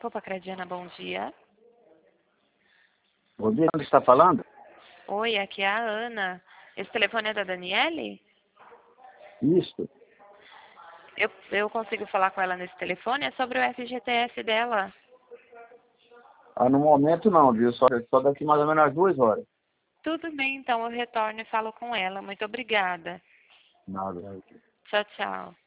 Copa Crediana, bom dia. Bom dia, onde está falando? Oi, aqui é a Ana. Esse telefone é da Daniele? Isso. Eu consigo falar com ela nesse telefone? É sobre o FGTS dela. No momento não, viu? Só daqui mais ou menos às 2 horas. Tudo bem, então eu retorno e falo com ela. Muito obrigada. Nada. Tchau, tchau.